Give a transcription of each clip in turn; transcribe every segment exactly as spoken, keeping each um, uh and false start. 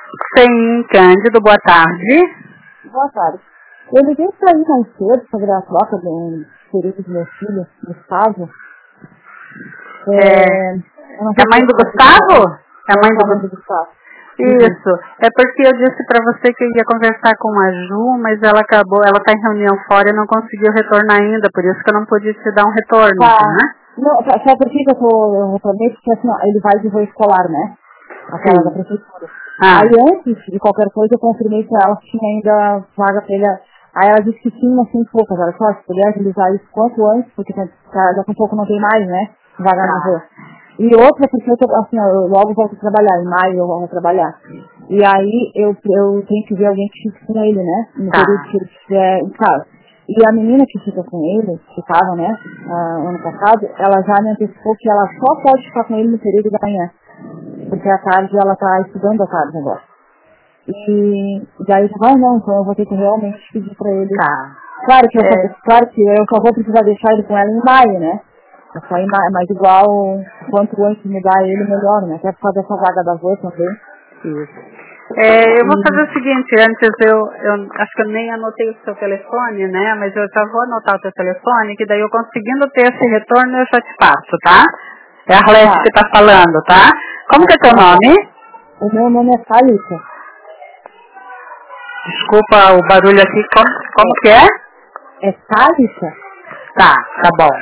Sim, Cândido, boa tarde. Boa tarde. Eu liguei para ir mais cedo sobre a troca do período do meu filho, Gustavo. É, é a mãe do Gustavo? É a mãe do, do Gustavo. Isso. É porque eu disse para você que eu ia conversar com a Ju, mas ela acabou, ela está em reunião fora e não conseguiu retornar ainda, por isso que eu não pude te dar um retorno, tá, né? Não, sabe por que eu, tô, eu retornei? Porque assim, ó, ele vai de voo escolar, né? Aquela da prefeitura. Ah. Aí antes de qualquer coisa eu confirmei com ela que tinha ainda vaga pra ele. Aí ela disse que tinha assim poucas, ela só se puder agilizar isso quanto antes, porque daqui a pouco não tem mais, né? Vaga na rua. E outra, porque eu, tô, assim, eu logo volto a trabalhar, em maio eu vou trabalhar. E aí eu, eu tenho que ver alguém que fique com ele, né? No tá. período que ele estiver em casa. E a menina que fica com ele, que estava, né, uh, ano passado, ela já me antecipou que ela só pode ficar com ele no período da manhã. Porque à tarde ela está estudando à tarde agora. E daí eu falei, ah, não, então eu vou ter que realmente pedir pra ele. Tá. Claro que, eu, é. claro que eu só vou precisar deixar ele com ela em maio, né? É só em maio, mas igual, quanto antes me dá ele, melhor, né? Até por causa dessa vaga da avó também. Isso. É, eu vou fazer o seguinte, antes eu, eu acho que eu nem anotei o seu telefone, né? Mas eu já vou anotar o seu telefone, que daí eu conseguindo ter esse retorno eu já te passo, tá? É a Arlete tá. que tá falando, tá? Como que é teu nome? O meu nome é Thalita. Desculpa o barulho aqui, como, como que é? É Thalita? Tá, tá bom.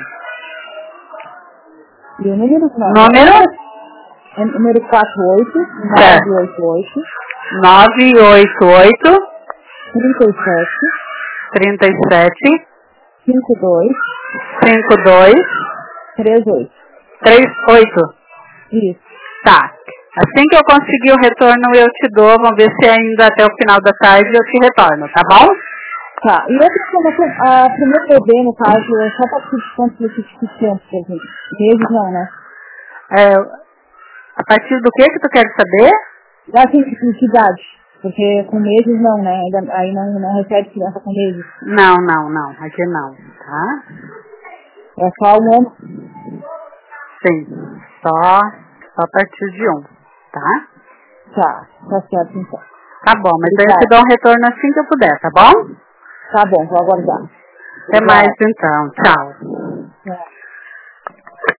E o número? Não, número? É número quatro oito nove oito oito nove oito oito trinta e sete trinta e sete cinquenta e dois cinquenta e dois trinta e oito. trinta e oito. Isso. Tá. Assim que eu conseguir o retorno eu te dou, vamos ver se ainda até o final da tarde eu te retorno, tá bom? Tá. E outra coisa, a primeira bebê, no caso, é só a partir de quantos de tempo, por exemplo? Meses não, né? É, a partir do que que tu quer saber? Assim, de idade. Porque com meses não, né? Ainda, aí não, não recebe criança com meses. Não, não, não. Aqui não, tá? É só um ano? Sim. Só, só a partir de um, tá? Tá. Tá certo, então. Tá bom, mas Obrigada. Eu te dou um retorno assim que eu puder, tá bom? Tá bom, vou aguardar. Até mais então. Tchau.